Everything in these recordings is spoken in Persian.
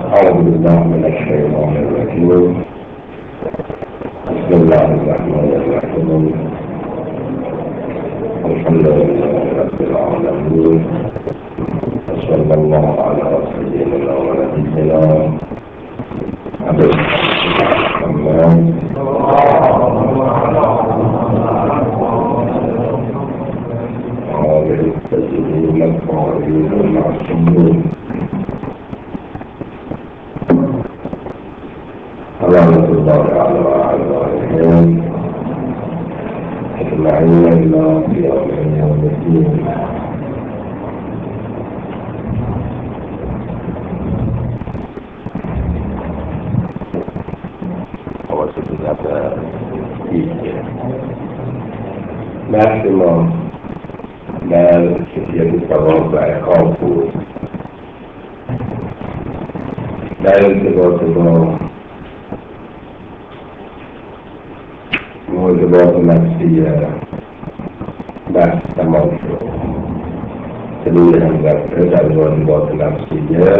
أعوذ بالله من الشيطان الرجيم. بسم الله الرحمن الرحيم. الحمد لله رب العالمين، وصلى الله على سيدنا ونبينا محمد وآله الطيبين الطاهرين المعصومين. ورحمة الله على أعدائهم أجمعين إلى يوم الدين. Máximo del scientifico by Confucius. Del موجبات نفسية بحث تمام شد. تدوی هم در موجبات نفسیه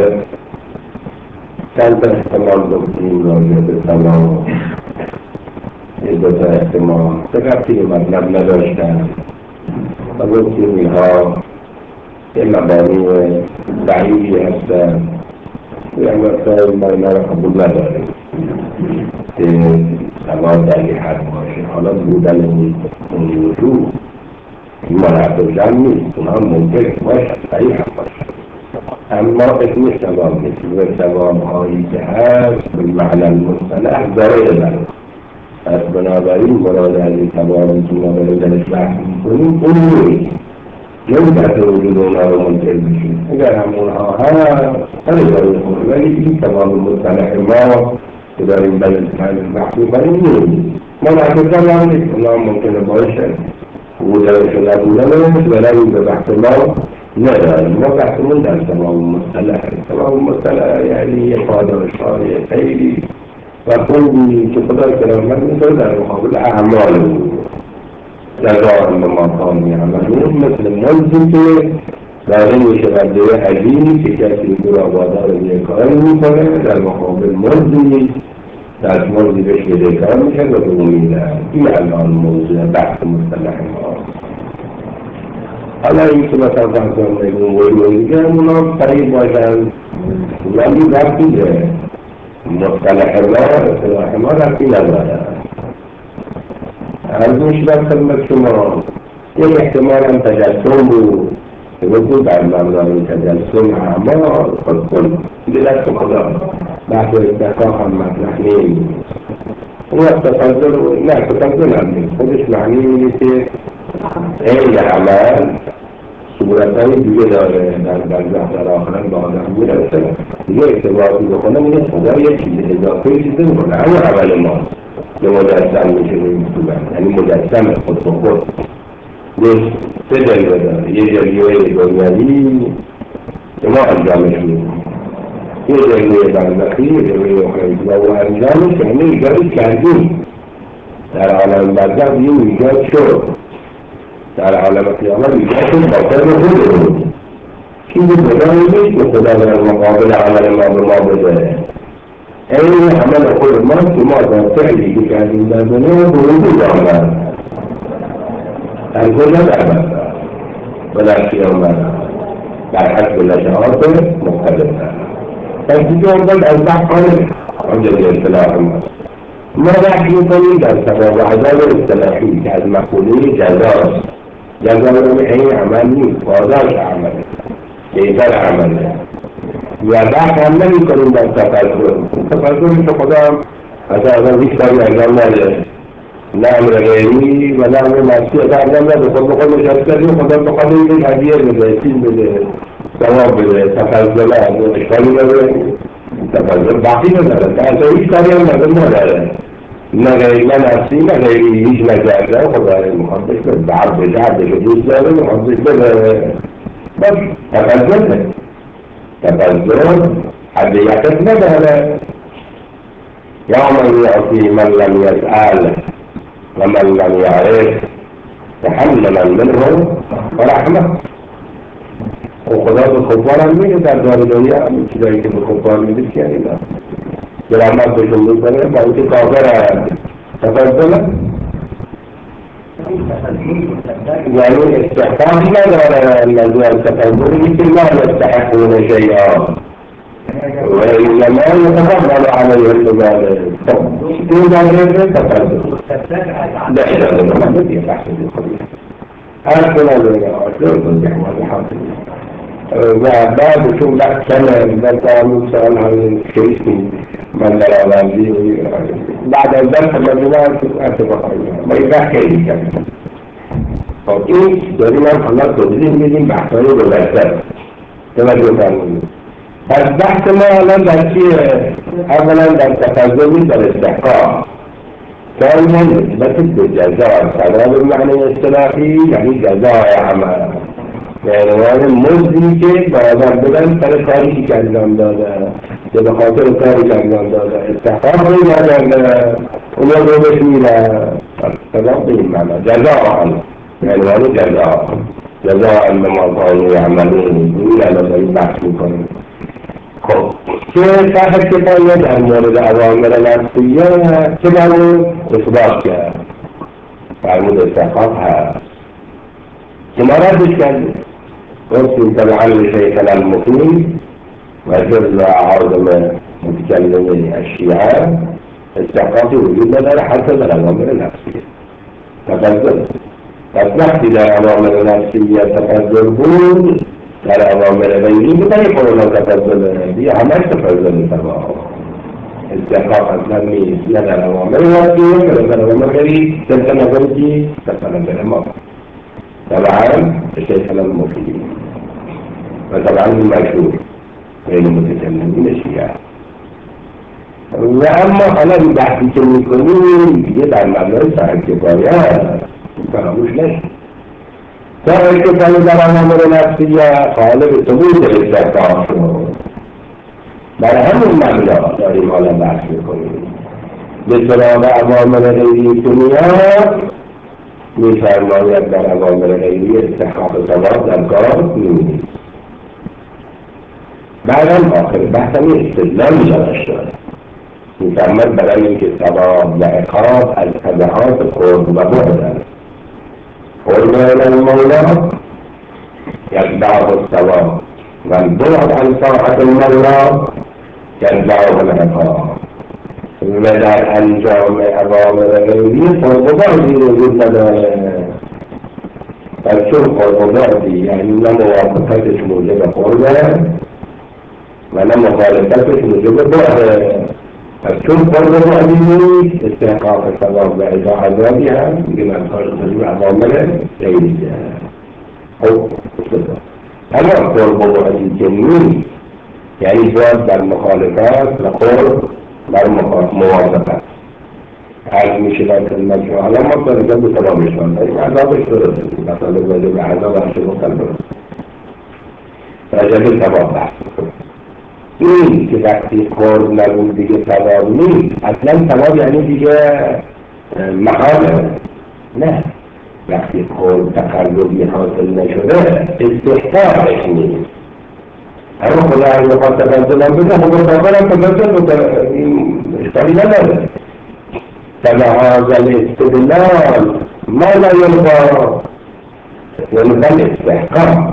چند احتمال دکتیم راجع به تمام یه دوتا احتمال تقفی مطلب نداشتن و گفتیم اینها یه مبانی ضعیفی هستن یه مثلا ما اینا رو قبول نداریم که سواد در یه حد باشه. حالا بودن این وجود این مرحب جمع نیست، اونها ممکن باشه صحیح هم باشه، اما اسم سواد نیست و سواد هایی که هست به معنی المصطلح ضایع داره. پس بنابراین مراد از این سوادی که ما داریم درش بحث میکنیم اون نیست، نمی‌دهد وجود اونها رو منکر بشیم. اگر هم اونها هست خیلی داره خود، ولی این سواد مصطلح ما که داریم بحث میکنیم نیست. ما نحکم هم نیست، اونها ممکنه باشه بودنش و نبودنش برای به بحث ما نداریم. ما بحثمون در سواد مصطلح، سواد مصطلح یعنی یه پاداش‌های خیلی و خوبی که خدا کرامت می‌کنه در مقابل اعمال جزاء ما کانوا یعملون، مثل مزدی که داره میشه عزیز که کسی او را وادار به یک کاری میکنه در مقابل مزدی در مزدی بهش بدهکار میشه و به او میدن. این الان موضوع بحث مصطلح ما. حالا این که مثلا فرضان نگون ویدیو میگن اونا قریب باشن ولی وقتی که مصطلح ما اصطلاح ما رفتی نداره. از اون شدن خدمت شما یک احتمال هم تجسم بود که بگو در مبنای تجسم اعمال خود کن دلت خدا بحث اتفاق هم مطرح نیست. اون از تفضل نه تفضل هم نیست، خودش معنی میده که این عمل صورتهای دیگه داره در برزخ در آخرت به آدم میرسه دیگه ارتباطی بکنه میگه خدا یک چیز اضافه چیزی میکنه همون عمل ماست که مجسم میشه به این صورت، یعنی مجسم خود به خود یک سه جلوه داره. یه جلوه دنیوی که ما انجامش میدیم، یه جلوه برزخی، یه جلوه اخروی و انجامش که همه ایجادش کردیم در عالم برزخ یه ایجاد شد، در عالم قیامت ایجاد شد باطل خودمون چیزی خدا نیست که خدا در مقابل عمل ما به ما بده. این عمل خود ما که ما در فعلی که کردیم در دنیا برونی آمد در کجا درمت و در قیامت در حد نشعات مختلف در دیگه اول از بحث آنجا به اصطلاح ما بحث میکنیم در ثواب و عذاب اصطلاحی که از مقوله جزاست. جزا این عمل نیست، پاداش عمل کیفر عمله و بحث هم نمی کنیم در تفضل که خدا از آدم هیچ کاری انجام نده، نه امر غیری و نه امر معصیت انجام نده، خود به خود نشسته خدا به خود این هدیه بده، سیل بده، ثواب بده. تفضل از اشکالی نداره، تفضل باقی نداره، تفضل هیچ کاری هم نداره، نه غیری نه نفسی نه غیری هیچ نکرده. خدا مخاطش به بعد بشه عبدش دوست داره مخاطش به بس تفضله. تفضل حد یقت نداره. یا من یعطی من لم یسأل و من لم یعرف تحملا منه و رحمه. و خدا به کفار هم میگه در دار دنیا هم چیزایی که به کفار میگه که اینا درامت بشون میکنه با اینکه کافر هست تفضل یعنی استحقاق نداره نظر تفضل مثل ما نستحقون شیئا وإنما يتفضل عليه الفضائل في ذلك تفضل لا إله إلا الله الذي يحسن الخبير أنا وبعد شو لا سنة بتعمل سؤال عن شيء من لا يعلم بعد ذلك المجموعة أتبقى ما يبقى كذي فكيف دائما خلاص تدريب من بحثه بالأساس توجه كامل البحث ما لم يأتي أولا بالتفضل بالاستحقاق ثانيا نسبة الجزاء الثواب المعنى الاصطلاحي يعني جزاء عمل يعني هذا المزدی که برابر بدن سر کاری که انجام داده یا به خاطر کاری که انجام داده استحقاق رو نداره اون رو بهش میره سبب به این معنی جزاء يعني هذا جزاء بما كانوا يعملون این الان داریم بحث میکنیم خب که صاحب کفایه در مورد اوامر نفسیه چه باید اثبات کرد فرمود استحقاق هست که ما ردش کردیم گفتیم طبعا شیخنا المقیم و جز عظم متکلم الشیعه استحقاقی وجود نداره حتی در اوامر نفسیه تفضل پس وقتی در اوامر نفسیه تفضل بود در اوامر غیری بطنی قرآن تفضل دیگه همش تفضل تبا استحقاق اصلا نیست نه در اوامر نفسیه که در اوامر غیری تلك نظرتی تفضل ما طبعا شيخنا المقيم وطبعا المشهور بين المتكلمين الشيعة وأما أنا بحثي كميكوني يجب أن نعمل صاحب كفاية فراموش ليش صاحب كفاية در أمر نفسية خالق ثبوت الاستحقاق برای همون مبدا داریم حالا بحث میکنیم به سراغ اوامر غیری دنیا می‌فرماید در اوامر غیری استحقاق ثواب در کار نیست. بعدم آخر بحثم استدلال می‌داشت می‌فرماید برای اینکه ثواب و عقاب از تبعات قرب و بعد است. قرب الی المولا یتبعه الثواب و البعد عن طاعة المولا یتبعه العقاب. و در انجام اوامر غیری قرب و بعدی وجود نداره. پس چون قرب و بعدی یعنی نه موافقتش موجب قربه و نه مخالفتش موجب بعده. پس چون قرب و بعدی نیست استحقاق ثواب و عذابی هم میگه من کار کنیم اوامر غیری خب اما قرب و بعدی که نیست یعنی باید در مخالفت و قرب بر موافقت عرض میشه در خدمت شما حالا ما درجه به تمامشان داریم عذابش درسته مثلا درجه به عذاب هرچه مختل درسته درجه به ثواب بحث این که وقتی قرب نبود دیگه ثواب نیست اصلا ثواب یعنی دیگه محاله نه وقتی قرب تقربی حاصل نشده استحقاقش نیست اما خدا اگه بخواد تفضل هم بده خب بخواهرم تفضل این اشتالی نداره فلهذا الاستدلال ما لا يلقى الاستحقاق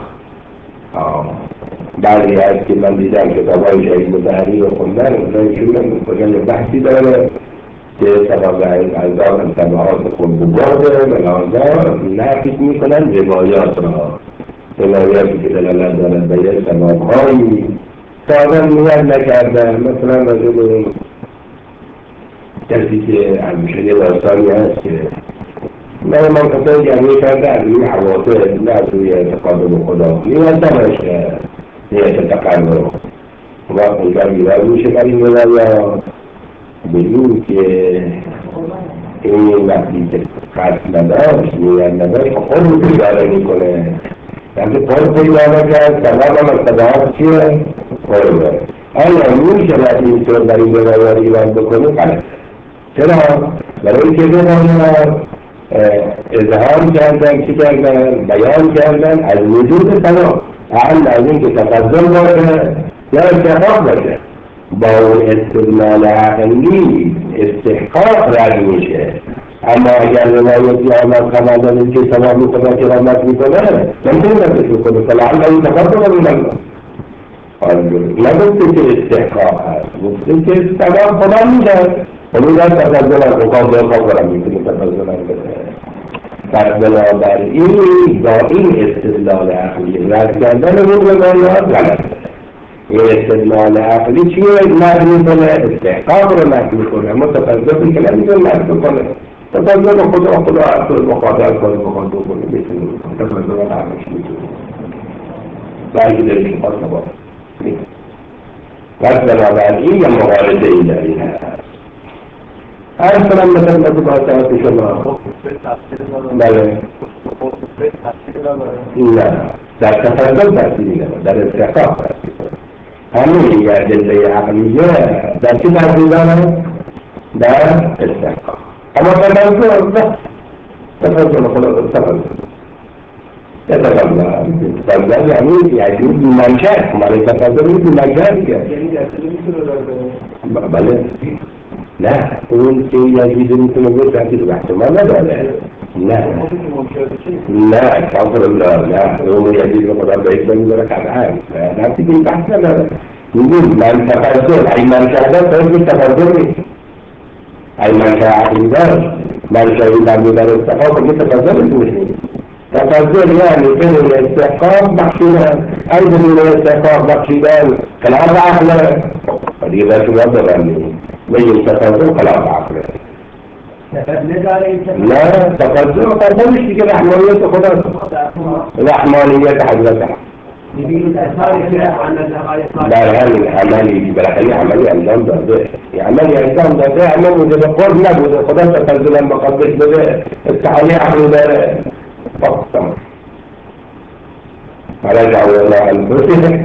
بعضی هست که من دیدم کتابای شهید مطهری و خوندن اونجایشون کجا بحثی داره که سبب عذاب تبعات خود بگرده ملازا نفید میکنن روایات را روایاتی که دلالت دارد به یک سبابهایی سادن نیت نکرده مثلا رجل کسی که همیشه یه داستانی هست که من کسایی جمعی کرده از روی حواطه نه از روی اعتقاد به خدا نیت نباشه نیت تقرب وقت اینجا بیرار میشه بر این روایات به این که این وقتی که قصد نداشت نیت نداشت خود رو بیداره میکنه یعنی قرب پیدا نکرد سبب هم از تبعات چیه؟ قربه آیا میشه باید این طور در این روایات ایران بکنه؟ بله چرا؟ برای اینکه روایات اظهار کردن چی کردن؟ بیان کردن از وجود ثواب اقل از این که تفضل باشه یا استحقاق باشه. با اون استدلال عقلی استحقاق رد میشه. اما اگر روایتی آمد خمدانی که ثواب میکنه کرامت میکنه نمیتونه ردش بکنه فلعل این تفضل من نگفته که استحقاق هست، گفته که ثواب خدا میده. اونو در تفضل از مقابل خواهرم میتونه تفضل بده. پس بنابراین با این استدلال عقلی رد کردن اون روایات غلطه. این استدلال عقلی چی رو مرد میکنه؟ استحقاق رو مرد میکنه. اما تفضلی که نمیتونه مرد بکنه. تفضل خدا اصل مخاطر کنه بخواد بکنه میتونه تفضل رو مرمش میتونه برگی دارش خواست نباید. پس بنابراین یه مقارضه ای در این هست. هر سلام مثل باید باید شما بله نه در تفضل تأثیری نمید در استحقاق تأثیر همین یه ادله عقلیه در چی تأثیر دارد؟ در استحقاق. اما تفضل خدا تفضل یعنی بیمنشأ مالی تفضل این بیمنشأ دیگه بله نه اون که یزید میتونه بود رفتی تو احتمال نداره نه کافر الله نه اون یزید رو خدا باید بمیداره قطعا رفتی به این بحث نداره میگیم من تفضل ای منشأ دار باید تفضل نیست ای منشأ عقلی دار منشأ مبنی بر استحقاق میگه تفضل نیست. تفضل یعنی بدون استحقاق بخشیدن ای بدون استحقاق بخشیدن خلاف عقله و دیگه در شما دارم بگیم تفضل خلاف عقله نه تفضلش دیگه رحمانیت خدا رحمانیت حضرت در همین عملی برای عملی انجام داده عملی انجام داده اما موجب قرب نبوده خدا تفضلا مقدس بده استحالی عقلی داره فقط فرجع الله البته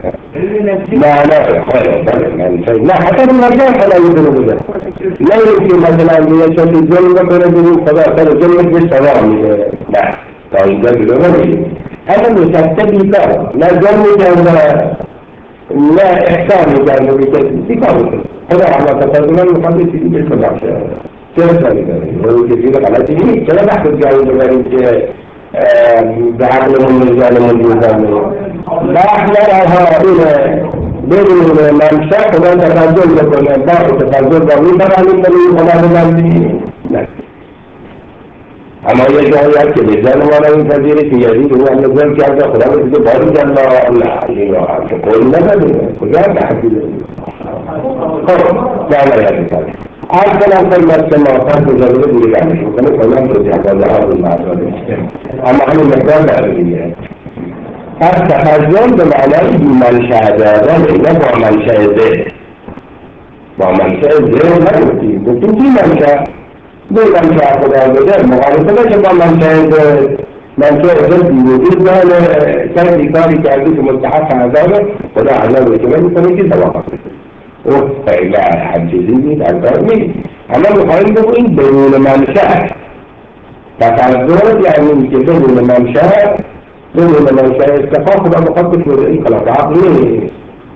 لا خير لا حتى بالمجال فلا يدرون بذلك لا يمكن مثلا ليشهد الظلم فلا خدا تعالى ظلمك بالسلام لا طيب ده بالغرب هذا مستبدل لا ظلم جنب لا إحسان جنب بكذب خدا على تفضل المقدس بالسلام كيف ذلك هو كثير على تجيب كلام أحد جاوب ذلك بعقل من الرجال والجنود لا أحلى بدون منشأ خدا تفضل بکنه با تفضل با میبرن این بلی خدا ببندی نه اما یه جایی هست که بزن ما را این پذیره که یزید او هم نظر کرده خدا بسیده باری جن لا این را هم که قول نبده کجا هم تحصیل خب جامعه یادی کرده اصلا خدمت شما بزرگه دیگه گرمش بکنه کلام رو جهبازه ها رو مردانه اما همین مقدار نرمیه پس تفضل به معنای بیمنشأ دادن نه با منشأ ذهن با منشأ ذهن نگفتیم گفتیم چی منشأ؟ به منشأ خدا بده مقایسه نشه با منشأ ذهن منشأ ذهن بیوجود داره کسی کاری کردی که مستحق عذابه خدا عذاب بکنه میکنه که ثواب او فعلا حجزی نیست عذاب نیست اما میخواهیم بگوییم بدون منشأ تفضل یعنی که بدون منشأ استحقاق خدا مقدس بوده این خلاف عقلی نیست.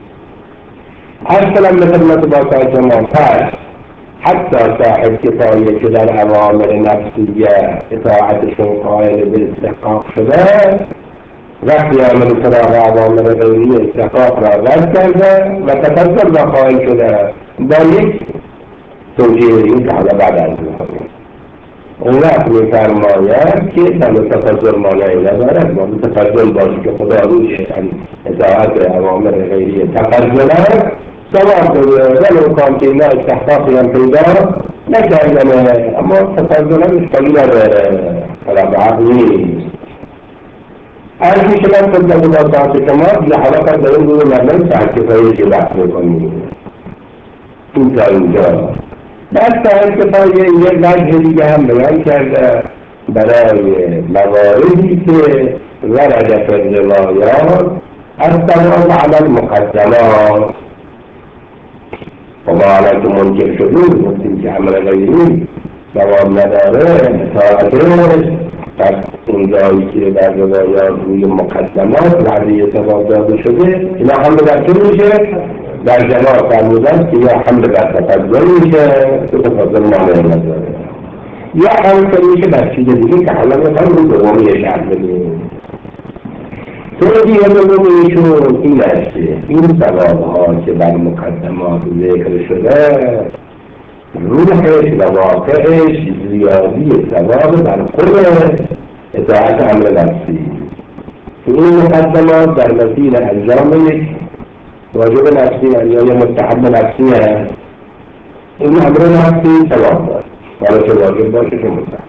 اصلا مثل باید شما پس حتی صاحب کفایه که در اوامر نفسیه اطاعتشون قائل به استحقاق شده وقتی عمل سراغ اوامر غیری استحقاق را رد کرده و تفضل را قائل شده با یک توجیه این که حالا بعد از میکنیم اون وقت میفرماید که تفضل مانعی ندارد ما تفضل باشی که خدا روش اطاعت اوامر غیری تفضل است ثواب بده ولو کان که اینا استحقاقی هم پیدا نکردنه اما تفضل هم اشکالی نداره خلاف عقلی هر که شما خدمت با ساعت شما یه حلقت در این روی مردم ساعت کفایی که بحث میکنیم این تا اینجا بعد صاحب کفایه یک وجه دیگه هم بیان کرده برای مواردی که ورد فی الروایات الثواب علی المقدمات و ما علیکم منکر شدون گفتیم که عمل غیری ثواب نداره اطاعتش پس اون جایی که در روایات روی مقدمات وعده ثواب داده شده اینا حمل بر چه میشه؟ در جواب فرمودن که یا حمل بر تفضل میشه که تفضل مانع نداره، یا حمل میشه بر چیز دیگه که حالا میخوایم رو دومی شرح بدیم. توضیح دومیشون این است که این ثوابها که بر مقدمات ذکر شده روحش و واقعش زیادی ثواب بر خود اطاعت امر نفسی. این مقدمات در مسیر انجام یک واجب نفسی یا مستحب نفسی هست، این امر نفسی ثواب دارد حالا چه واجب باشه که مستحب.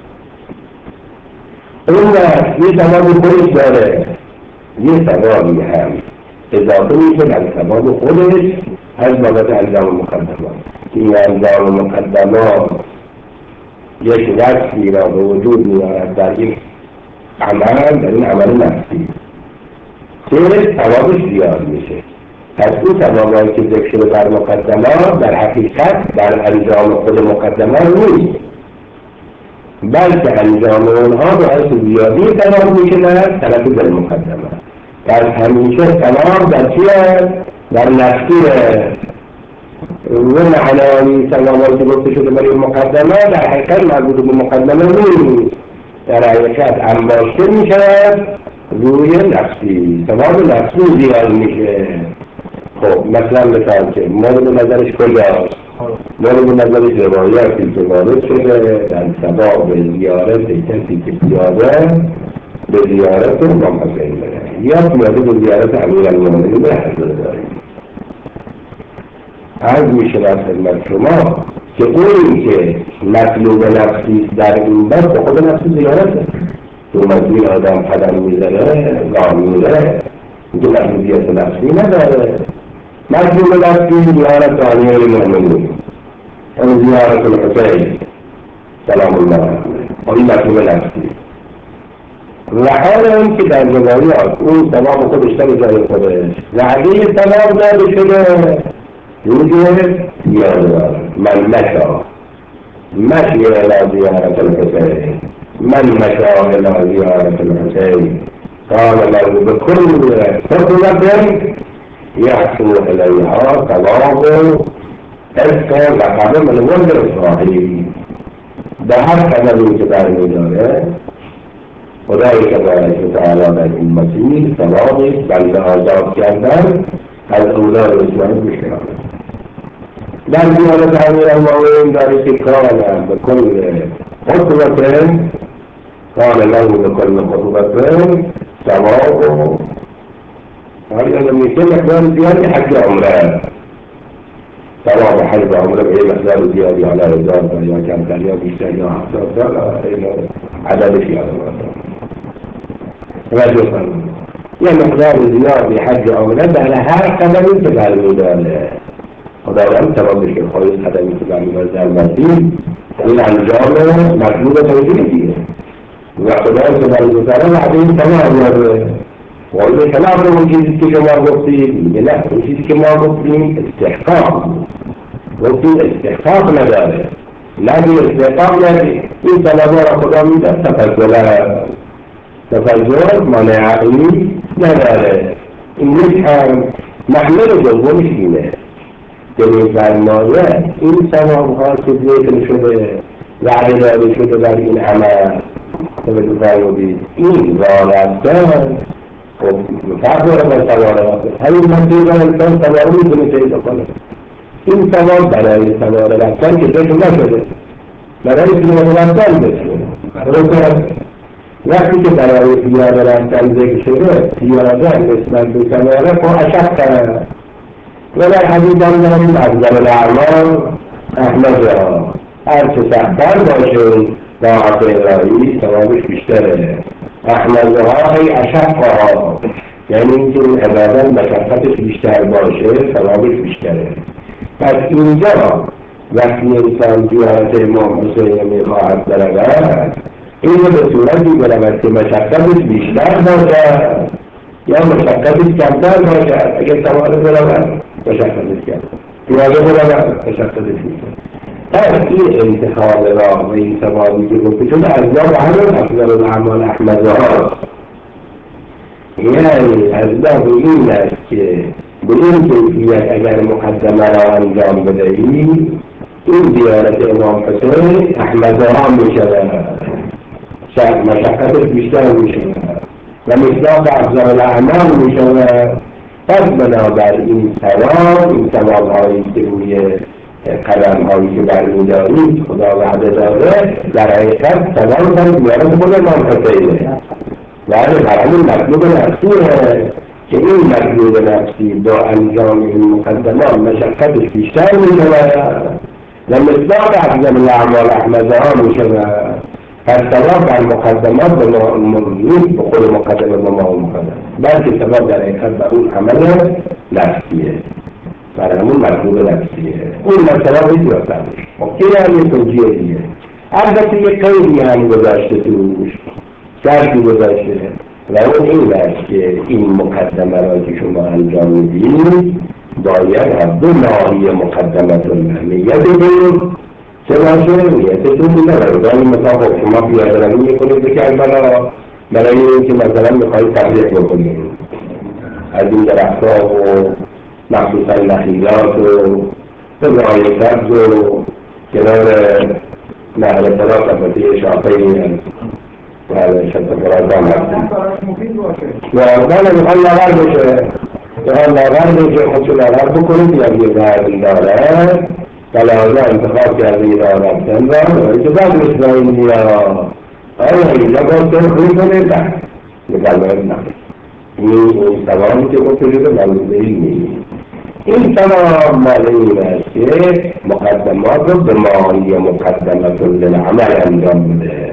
اون یه ثواب خودش داره، یه ثوابی هم اضافه میشه در ثواب خودش از بابت انجام مقدمات. این انجام مقدمات یک وصفی را به وجود میارد در یک عمل، در این عمل نفسی که ثوابش زیاد میشه. پس این ثوابایی که ذکر شده در مقدمات در حقیقت در انجام خود مقدمات نیست، بلکه انجام اونها باعث زیادی ثواب میشه در طرف در مقدمات. پس همیشه ثواب در چیه؟ در نفسیه. و معنای ثوابایی که گفته شده برای مقدمات در حقیقت مربوط به مقدمه نیست، در حقیقت انباشته میشه روی نفسی، ثواب نفسی زیاد میشه. خب مثلا مثال که مورد نظرش کجاست؟ مورد نظرش روایاتی که وارد شده در ثواب زیارت کسی که پیاده به زیارت امام حسین بره یا پیاده به زیارت امیرالمومنین به حضرت داریم. عرض میشه در خدمت شما که اونی که مطلوب نفسی در این بر به خود نفسی زیارته. تو مسیر آدم قدم میزنه راه میره تو مطلوبیت نفسی نداره. مطلوب نفسی زیارت امیرالمومنین، اون زیارت الحسین سلام الله علیه، این مطلوب نفسی. و حال اون که در روایات اون ثواب خودش در جای خودش وعده ثواب داده شده روزه یادوار من مشا مشی الى زیارت الحسین، من مشا الى زیارت الحسین قال له بكل خطوة يحصل إليها ثواب اذكر لقب من ولد إسرائيل. به هر قدمی که برمی‌داره خدای تبارک و تعالی در این مسیر ثواب بنده آزاد کردن از اولاد اسرائیل بشکرد. در زیارت امیرالمومنین داره که کان به کل خطوة کان له به کل خطوة ثواب. حالا میشه مقدار زیادی حج عمره، ثواب حج عمره به مقدار زیادی حالا 1000 تا یا کمتر یا بیشتر یا 70 تا عددش یادم توجه کنید. یه مقدار زیادی حج عمره در هر قدمی که برمی‌داره خداوند ثوابش که خواهی قدمی که برمی‌داره در مسیر این انجام مطلوب توحیدیه و خدای تبارک و تعالی وعده این ثواب داره. ولی خلاف اون چیزی که شما گفتید میگه نه، اون چیزی که ما گفتیم استحقاق گفتیم استحقاق نداره، لازم استحقاق نداره. این ثوابا را خدا میده تفضل مانع عقلی نداره. این یک هم محمل دومش اینه که میفرماید این ثوابها که ذکر شده وعده داده شده در این عمل فرمودید این وارستان خب فرق داره با سواره همین مسیر را انسان سواره میتونه پیدا کنه. این سوار برای سواره رفتن که ذکر نشده، برای پیاده رفتن بشه. وقتی که برای پیاده رفتن ذکر شده پیاده نسبت به سواره خب اشق کنه و در حدیث هم داریم افضل الاعمال احمدها، هرچه سخت‌تر باشه طاعت الهی ثوابش بیشتره. احمدها ای اشقها یعنی اینکه این عبادت مشقتش بیشتر باشه ثوابش بیشتره. پس اینجا وقتی انسان زیارت امام حسین میخواهد برود این به صورتی برود که مشقتش بیشتر باشه یا مشقتش کمتر باشه. اگر سواره برود مشقتش کمتر، پیاده برود مشقتش بیشتر. این انتخاب راه و این ثوابی که گفته شده اسباب همون افضل الاعمال احمد هاست. یعنی اسباب این است که به این کیفیت اگر مقدمه را انجام بدهی این زیارت امام حسین احمد ها می شود، مشقتش بیشتر می شود و مصداق افضل الاعمال می شود. پس بنابراین این ثواب هایی که روی قدم هایی که برمیدارید خدا وعده داره در حقیقت ثواب هم زیارت خود امام حسینه. ولی برامون مطلوب نفسیه که این مطلوب نفسی با انجام این مقدمات مشقتش بیشتر می شود و مصداق افضل الاعمال احمد ها می شود. پس ثواب در مقدمات به ما نیست به خود مقدمه به ما مقدمه، بلکه ثواب در حقیقت به اون عمل نفسیه، برای همون مطلوب نفسیه. اون مثلا نیست یادم این هم یه توجیه دیگه. البته یه قیدی هم گذاشته توش، شرطی گذاشته و اون این است که این مقدمه را که شما انجام میدید باید از دو ناحیه مقدمت نیت بدید چه باشه؟ نیتتون میدارد دانی مثلا خب شما پیاده‌روی میکنید به کربلا برای این که مثلا میخواهید تبلیغ بکنید از این درختها و مخصوصا نخیلات و رای سبز و کنار نهر فرات البته شاقه و شد فراتان هستید و اول میخواد لاغر بشه خودشو لاغر بکنید یا یه ضربی داره بلازه انتخاب کرده ایرا رفتن را که بعد اسرائیل یا اینجا باید خوی کنه نه نگرمه نه این سوالی که گفته شده معلومه نیست. این تمام مال این است که مقدمات رو به ماهی مقدمت للعمل انجام بده.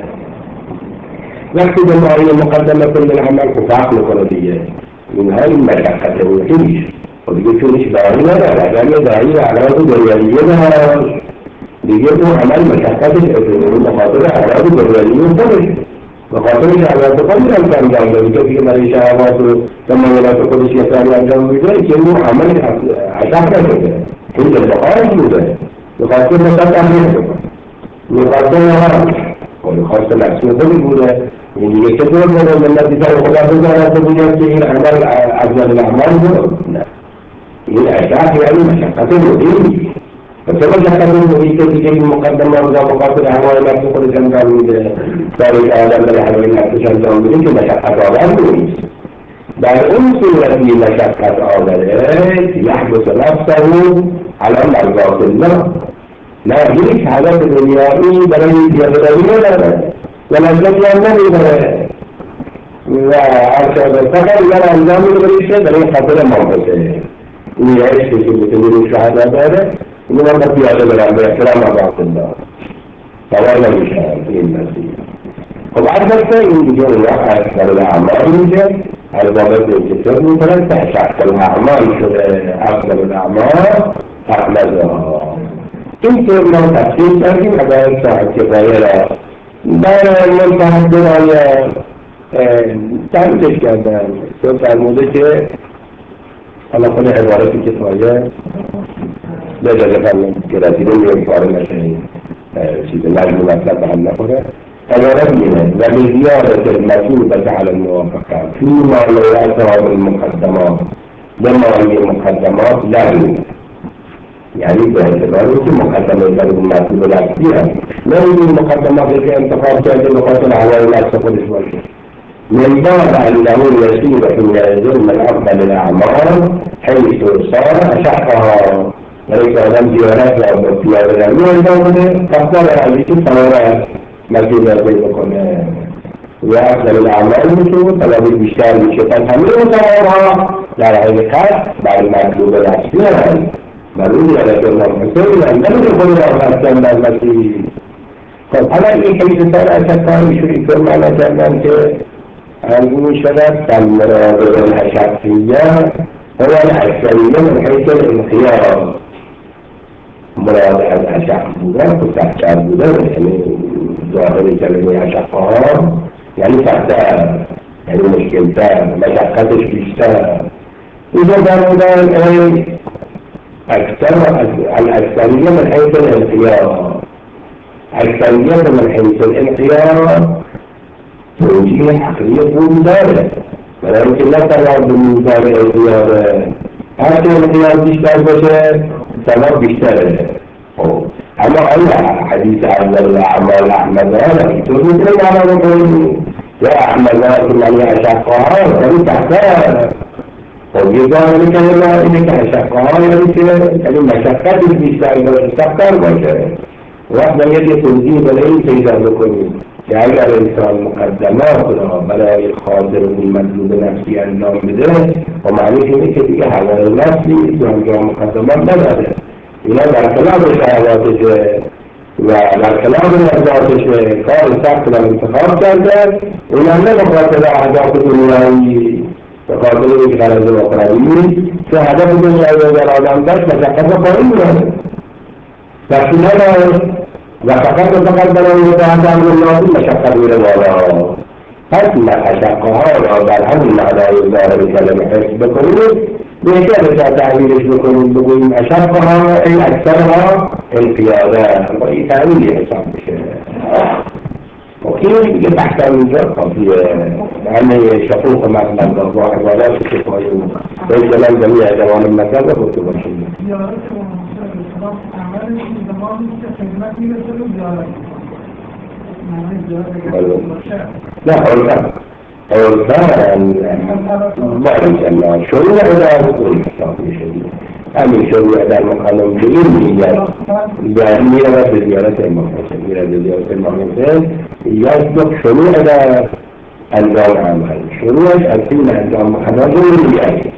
وقتی به ماهی مقدمت للعمل خب فرق میکنه دیگه اینها این مشقت روحیش و دیگه چونش داری نداره. اگر یه داری اعراض دنیاییه داشت دیگه تو عمل مشقتش بخاطر اعراض دنیاییه خودش بخاطر شهوات خودش انجام داره که برای شهوات و تمایلات خودش یه کاری انجام میده که اون عمل عشق نشده این دلبخواهش بوده بخاطر مثلا تحمیل بکنه بخاطر نهارش بخاطر نفسی خودی بوده این دیگه چطور بوده من نتیجه خدا بزارد بگوید که این عمل افضل الاعمال بود؟ نه این عشق یعنی مشقت مدیر و چه مشقت مدیر که دیگه این مقدمات را بخاطر هوای نفس خودش انجام میده داری که آدم برای هوای نفسش انجام میده که مشقت آور نیست. در اون صورتی مشقت آوره یحبس نفسه علی مرضات الله نه هیچ هدف دنیایی برای پیاده‌روی نداره و لذتی هم نمیبره و فقط اینا انجام میده برای خاطر منفعه این عشقی که بتونی شهادت داره اینو من با پیاده برم به احترام مرضات الله سوال نمیشه این مسیح. خب البته این دیگه اونها اکثر الاعمال میشه البته انتصاب میکنن تشکل الاعمال شده افضل الاعمال احمد ها این طور ما تفصیل کردیم اگر ساعت کفایه را در منتحب برای تنگش کردن تو فرموده که حالا خود عبارتی کفایه به اجازه فرمون که رسیده میگه کار نشه چیز مجموع مطلب به هم نخوره عبارت میگه و بزیادت المطلوبة على الموافقة فيما لو أثر المقدمات بما مقدمات لازم يعني باعتباره که مقدمه در اون مطلوب لفظی هست نه این مقدماتی که انتخاب کرده بخاطر هوای نفس خودش باشه من بعد أنه يسير حينئذ من أفضل الأعمال حيث صار أشقها وليس آدم زيارات و پیاده‌روی انجام بده تقدر عزیزی سواره مسئولیت بکنه و افضل الاعمال میشه و طلبی بیشتر میشه. پس همین ثوابها در حقیقت بر مطلوب نفسی هست برای زیارت امام حسین نمیشه خود را هستن در مسیح. خب حالا این حیث سر اشقها میشه اینطور معنی کردن که ارزو میشود در مراد الاشقیه هو الاکثریه من حیث الانقیاد مراد از اشق بودن و سخت‌تر بودن یعنی ظاهر کلمه اشقها یعنی سخت‌تر یعنی مشکل‌تر مشقتش بیشتر اینجا فرمودن ای الأكثرية من حيث الانقياد، أكثرية من حيث الانقياد توجيه عقلية ومدارة، ولا يمكن لا ترى بالمدارة الانقياد هذا الانقياد بيشتغل بشيء سبب بيشتغل. أما أنا حديث عن الأعمال أحمد هذا تقول لي أنا بقول يا أحمد هذا من أشقها فأنت تحتاج وجزاء لك إلا إنك أشقها يعني مشقات بيشتغل تختار بشيء واحدة يجي تنزيل ليس إذا ذكرني يعني الإنسان مقدمات بلا الخاطر بالمطلوب نفسي أنهم بذلك ومعنى كده كده على النفسي وأنجا مقدمات بلا إلى الكلام الشهواتش والكلام الأزواجش قال ساكنا الانتخاب كذا إلى أن مقاتل أحداث الدنياوي تقاتلين خارج الأقربين فهدف الدنيا والعالم بس مشاقة قائمة لكن هذا وفقط تقدم وتعدى من الله مشاقة إلى الله حتى أشقها وبالعمل على إظهار الكلمة حسبكم بكذا تعبير بكم بقول أشقها أي أكثرها انقيادا وإيثارية صعب وكيف تحت قضية يعني شقوق مثلا الضوء ولا شقوق ليس لهم جميع دوام المكان وكنت بشيء لا أولها ما يسمى شريعة لا تقول أمي شريعة المقالم بإذن جاهلية بزيارة المحسن يصدق شريعة أنجام عمل شريعة أكيد أنجام محمد ولياء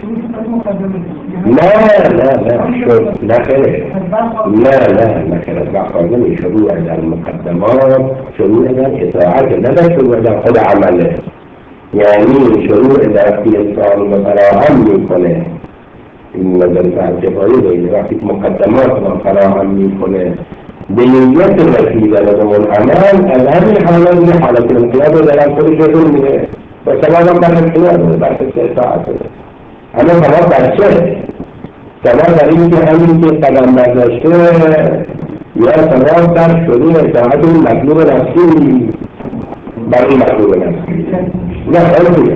لا خير لا خير بعضهم شريعة المقدمات شريعة إطاعة لا شريعة خد عمله يعني شريعة في إنسان مثلا هم يكونه إن ذلك الجبريل إذا رأيت مقدمات مثلا هم يكونه بنية الوسيلة لهم الأمان الأهم حالة الانقياد ولا كل شيء وسبب بعد الانقياد بعد الساعة أنا سبب الشيء سبب ريك أمين في قدم بعد الشيء يا سبب در شروع ساعة المطلوب نفسي بل المطلوب نفسي لا أرضي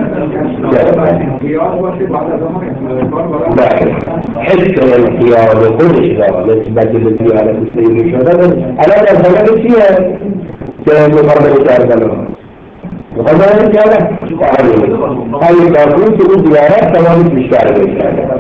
حس الانقياد وكل شيء نسبة للزيارة السيد شهداء أنا أتفهم فيها كمقرر الزيارة وقد ذلك هاي تقول تقول زيارات تمام في الشارع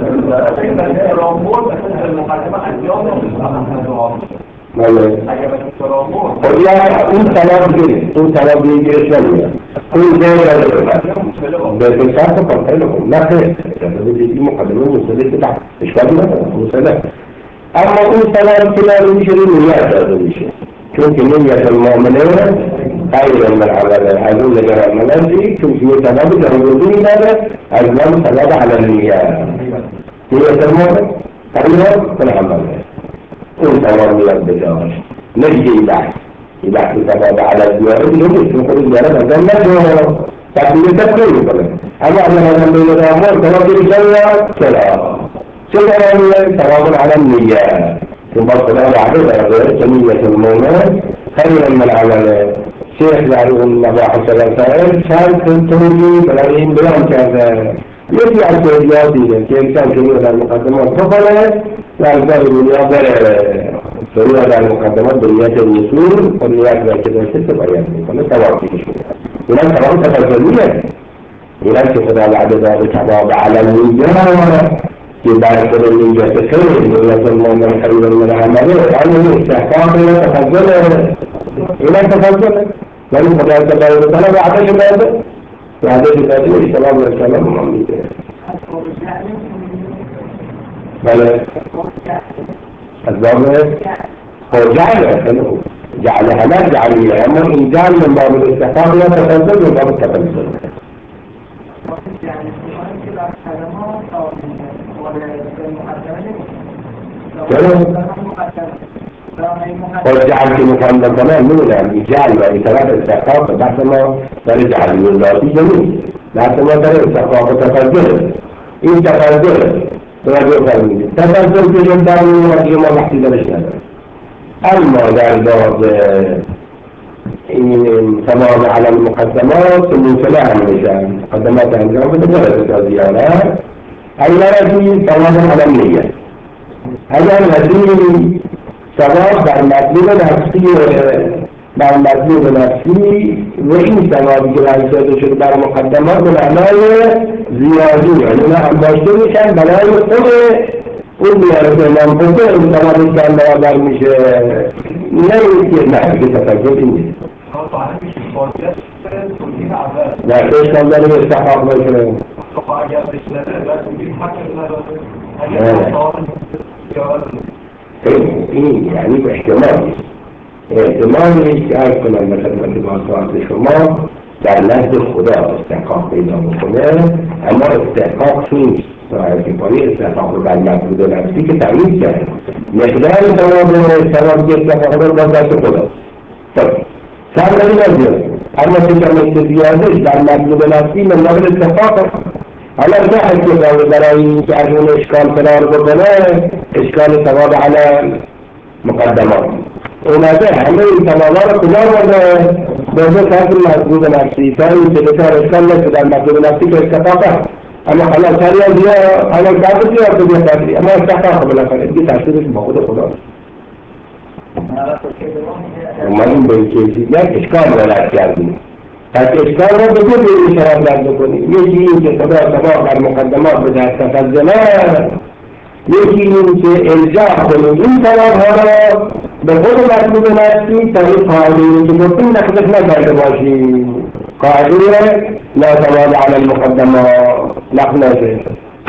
ويا إن سلام بيجي شلون كل ذلك بتسافر كله لا خير يعني مقدمة مسلسل بتاع إيش كده مسلسل أما إن سلام كلا بيجي نيات هذا الشيء كنت نية المؤمنين خيرا من العمل هذول جرى المنازل كنت يتنبه الوجود هذا أجمل سبب على النية نية المؤمن خيرا من العمل كنت أمر البجار نجي يبحث سبب على الزيارة يجب يقول الزيارة مجمد تقول تقول أما أنها لما يقول أمور تنظر الجنة سلام سبب على النية ثم الصلاة بعد نية المؤمن خيرا من العمل شيخ يعني المباحث الرسائل كان كنتوني بلاغين بيان كذا يجي على السيدياتي كان شروع المقدمات فضلا لأنه الدنيا شروع المقدمات بنيات الوصول والنيات كذا ست أيام فنتوقع هناك طبعا تفضلية هناك تفضل بعد ذلك على النية يبقى كل النية خير من خير من العمل يعني استحقاق إلى تفضل لأنه قد يتبعي بسنة بعد شبابه بعد شبابه السلام والسلام ومعميته بل أسبابه هو جعلها لا جعلية أما إن جعل من باب الاستحقاق لا تفضل من باب التفضل وجعلت مكان كمان من يعني جعل يعني ثلاثة الثقافة بعد ما ترجع الوزارة جميل بعد ما ترجع الثقافة تفضل إن تفضل توجه فرمودید تسلسل که شد در اون ما وقتی درش نداریم. اما در باب این ثواب علی المقدمات موصله هم بشن مقدمات انجام بده برسه تا زیارت اگر رسید ثواب علی النیت اگر رسید ثواب در مطلوب نفسی در مطلوب نفسی و این ثوابی که رسیده شده در مقدمات به معنای زیادی یعنی نه هم داشته میشن برای خود اون میارسه منفوضه این ثوابی که برابر میشه نه اینکه نه که تفکر این نیست نه اشکال داره به استحقاق باشه این یعنی احتمالی احتمالی که ارز کنم به خدمت ماسوات شما در نزد خدا استحقاق پیدا بکنه اما استحقاق نیست صاحب کنی استحقاق بر مطلوب نفسی که تمیز کرد مقدار ثواب که استحقاق رو باز دست خدا سر داری نزید اما که کمشت زیادش در مطلوب نفسی مقدار استحقاق حالا نه حسیقه برای این که از اون اشکال فرار بکنه اشکال ثواب علی مقدمات اومده همه این ثوابا رو کجا برده برده سر مطلوب نفسی تا این که بسیار اشکال نشد در مطلوب نفسی که استحقاقه اما حالا سریع از یا حالا بعد زیاد تو بیا کردی اما استحقاق بالاخره دیگه تفسیرش با خود خدا اومدیم به این کیفیت اشکال ولد کردیم پس اشکال رو به دو بیرون شراب درد بکنیم یکی این که خدا ثواب در مقدمات به دست تفضله یکی این که الجا کنیم این ثواب ها را به خود مطلوب نفسی تا این قاعده این که گفتیم نقضش نکرده باشیم قاعده لا ثواب علی المقدمات نقضه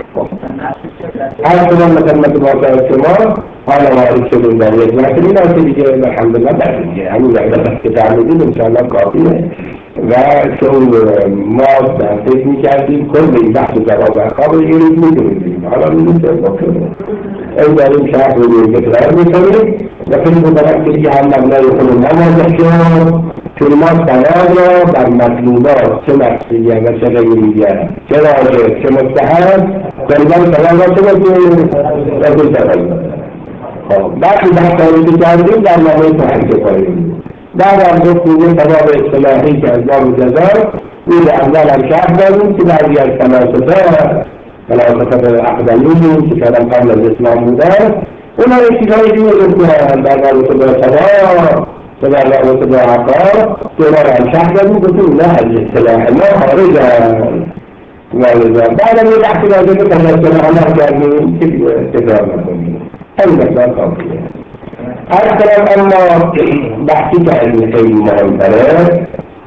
هر شدن مثل باقی شما حالا وارد شدیم در یک محکمی ناسی دیگه الحمدلله در دیگه همین وقت که تعمیدیم انشاءالله کافیه و چون ما فکر میکردیم کل این بحث جواب اخواب رو یه ریز میدونیم حالا میدونیم که بکنیم این داریم شرح رو یه تکرار میکنیم و فکر میکنم که دیگه هم مبنای خودم نمازه چون ما ثواب را در مطلوبات چه نفسیه و چه غیریه چه راجع چه مستحب دنبال ثواب را چه بکنیم رسول تقییم بعد بحثایی که کردیم در مقای تحقیق کنیم بعد از گفتیم ثواب اصطلاحی که از باب جزا این اول هم شرح داریم که بعضی از فلاسفه اقدمی که کردن قبل از اسلام بودن اونا چیزهایی دیگه گفتن در رابطه با ثواب و در رابطه با عقاب که اونا رو هم شرح داریم گفتیم نه از اصطلاح ما خارجن بعد هم یه بحثی راجع به اصطلاح ما کردیم که تکرار نکنیم همین مقدار کافیه هر طرف اما بحثی که علمی خیلی مهمتره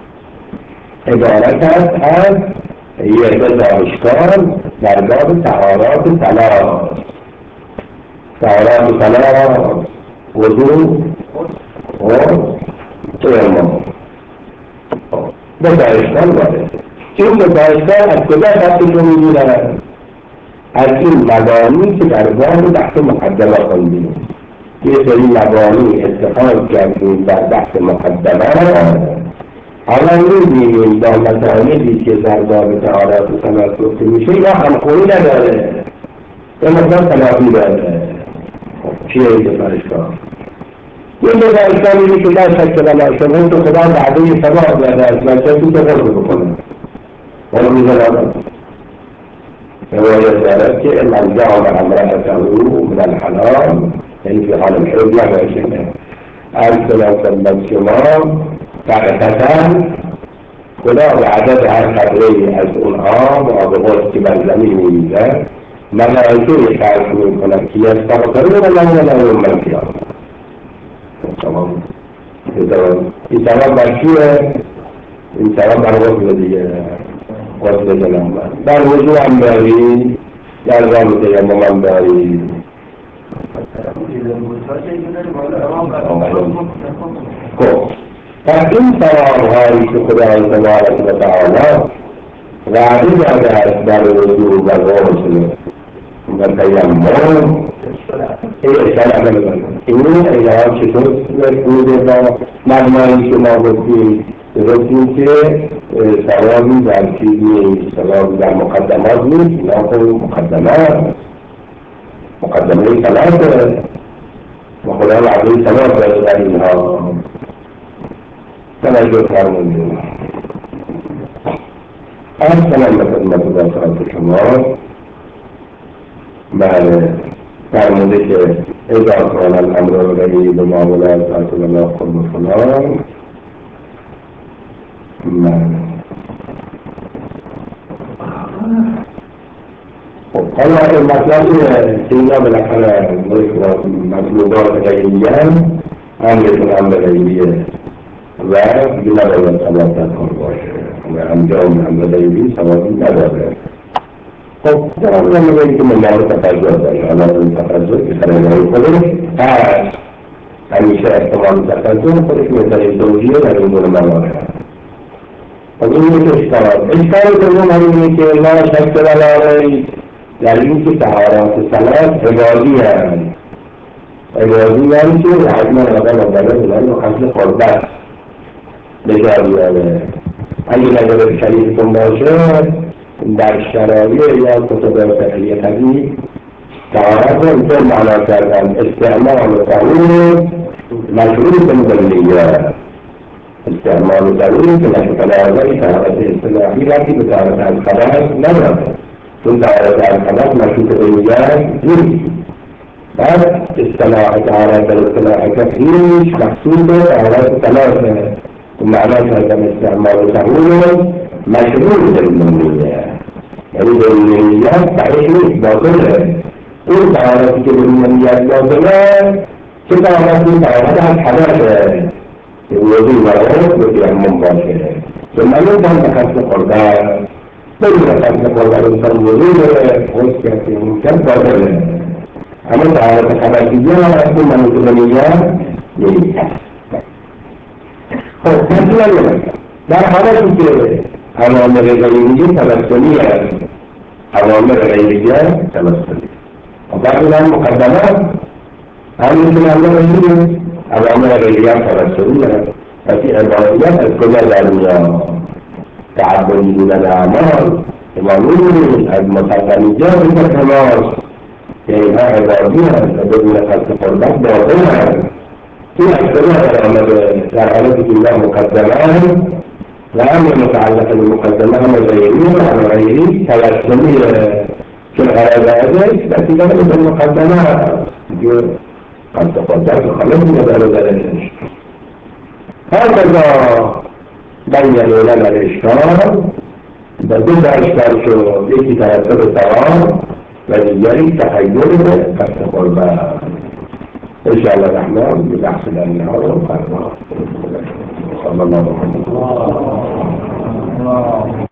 عبارت هست از یک دانشگاه در باب طهارات ثلاث طهارات ثلاث وضو و تیمم به دانشگاه وارد این به دانشگاه از کجا دستشون میگیرن از این مبانی که در باب بحث مقدمه خوندیم یه سری مبانی استخراج کردیم در بحث مقدمه حالا می‌بینیم با مسائلی که در باب طهارات و صلات گفته میشه یا همخوانی نداره یا مقدار تلافی داره چیه این دانشگاه؟ این دانشگاه میگه که در شک ولا شبهه تو خدا وعده ثواب داده است بلکه تو تقرر بکنه ولی می‌ذارم روایت دارد که من جعل امرأته من الحلال یعنی في حال الحب نباشه ارسل صلت شما فرقتن خدا به عدد هر قطره از اونها معاقبات که بر زمین میریزد ملائکه خلق میکنند که یستغفرون لهم یوم القیامة تمام این ثواب بر کیه؟ این ثواب بر وصل دیگه وصل جلال در وضوع هم داری در رابطه تیمم هم داری خب پس این ثواب هایی که خدای تبارک و تعالی وعده داده است در وضوع و غسل و تیمم این ایران چطور بوده با مبنایی که ما گفتیم که ثوابی در چیزی ثوابی در مقدمات نیست اینا خود مقدمات مقدمه ثلاثة وخدا العظيم ثلاثة در اینها توجه فرمودید. کنم به خدمت دستات شما فرموده که اذا کان الامر الغیب معاملات اصلا خود فلان حالا این مطلب که اینا بالاخره مطلوبات غیبیه امرتون امر غیبیه و نباید ثبات کن باشه و انجام امر غیبی ثباتی نداره. خب در امر غیبی که ممال تفجر داره، حالا این تفجر که سرمایه خودش هست همیشه احتمال تفجر خودش مثل زوجیه در این گونه موارد. خب این یک اشکال دوم همینه که لا شک ولا ریب در این که طهارات صلات عبادی هستند. عبادی یعنی که حتما آدم آدمه بودن و خمس قربت بجا بیاره. اگه نظر شریفتون باشه در شرایع یا کتب فقهی قدیم طهارت رو اینطور معنا کردن استعمال طهور مشروط بالنیه. استعمال طهوری که نشکلازه طهارت اصطلاحی رفتی به طهارت الخبث نداره، چون طهارت الخبث مشروط بالنیه نیست. بعد اصطلاح طهارت در اصطلاح فقهی مخصوص طهارت ثلاثه معنی کردن استعمال طهور مشروط بالنیه، یعنی بالنیت صحیح نیست، باطله. اون طهارتی که بالنیت باطله چه طهارتی؟ طهارت الخبثه که وضوء ورد و تیمم باشه. ثم نظام بخصل قربت بدون خصل قربت انسان وضوء داره خوش کرد ممکن باطله. اما طهارت خبثیه اصلا منظورنیت نیست. خب مثلا در حالتی که اوامر غیبیه تبسمی است، اوامر غیبیه تبسمی و بعد اون مقدمات همین اوامر غیبیه اوامر غیبیه تبسمی است. پس عبادیت از کجا در میاد؟ تعبدی بودن اعمال امامون از مقدمیات این تماس که اینها عبادی است و بدون خلق قربت باطل است. این اکثر آمده در حالتی که اینها مقدمه و امر متعلق بالمقدمه هم غیری و امر غیری تبسمی چون غرضه و دیگر به مقدمه خلق قربت و خلق نداره درش. هكذا بين لنا الإشكال بدون إشكال شو يجي ترتب التمام وليجري تحير قد قربان إن شاء الله الرحمن بأحسن النهار والقربان صلى الله عليه وسلم.